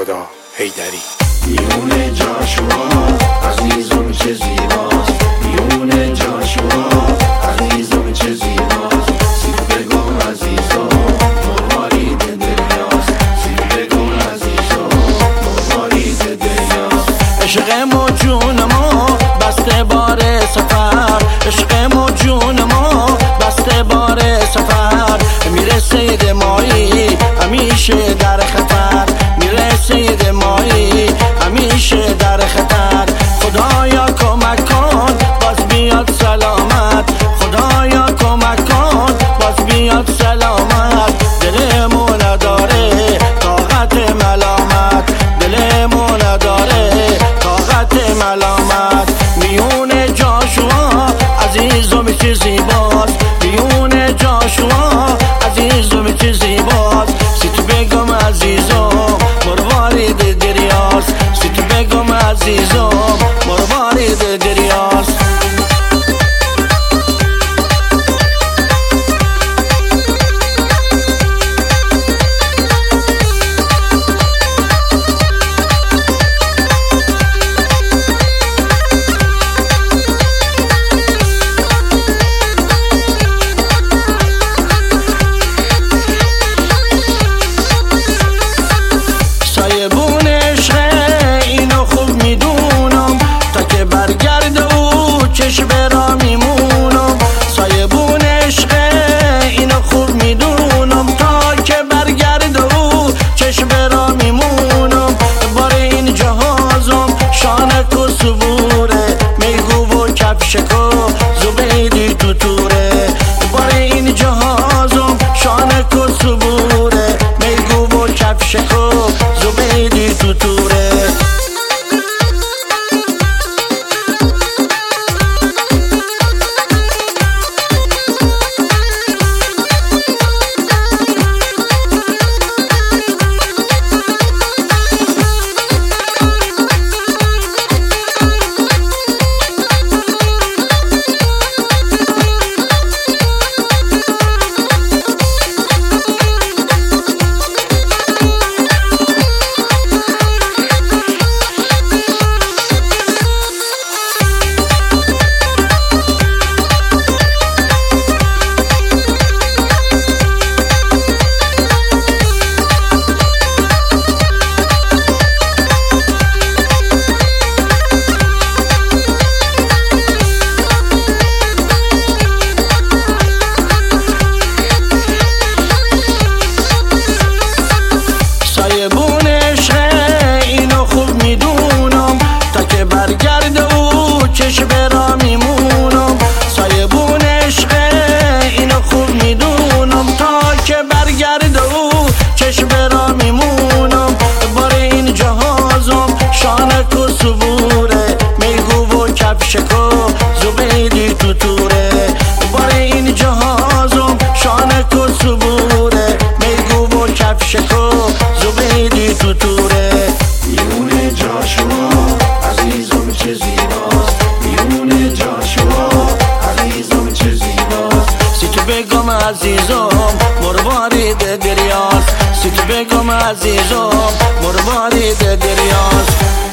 خدا حیدری. میونه جاشوا عزیزم چه زیباست، میونه جاشوا عزیزم چه زیباست. سید بگم عزیزم مروارید دنیاست، سید بگم عزیزم مروارید دنیاست. عشق ما جون ما بسته بار سفر، عشق ما جون ما بسته بار سفر. میره سید مایی همیشه در خطر، میره سید مایی همیشه در خطر. خدایا کمک کن باز بیاد سلامت، خدایا کمک کن باز بیاد سلامت. دلمون نداره طاقت ملامت، دلمون نداره طاقت ملامت. میون جاشوا عزیزم چه زیباست، میون جاشوا عزیزم چه زیباست. سیت بگم عزیزم مروارید دریاست، سیت بگم عزیزم مروارید دریاست. سایبون عشق اینو خوب میدونم، تا که برگرده او چشم را میمونم. سایبون عشق اینو خوب میدونم، تا که برگرده او چشم را میمونم. بار این جهازم شانک و صبوره، میگو و کفشک و زبیدی تو توره. بار این جهازم شانک و صبوره، میگو و کفشک و زبیدی تو توره. سایبون عشق اینو خوب میدونم، تا که برگرده او چشم را میمونم. سایبون عشق اینو خوب میدونم، تا که برگرده او چشم را میمونم. بار این جهازم شانک و صبوره، میگو و کفشک و زبیدی تو توره. بار این جهازم شانک و صبوره، میگو و کفشک و زبیدی تو توره. میونه جاشوا عزیزم چه زیباست، میونه جاشوا عزیزم چه زیباست. سیت بگم عزیزم مروارید دریاست، سیت بگم عزیزم مروارید دریاست.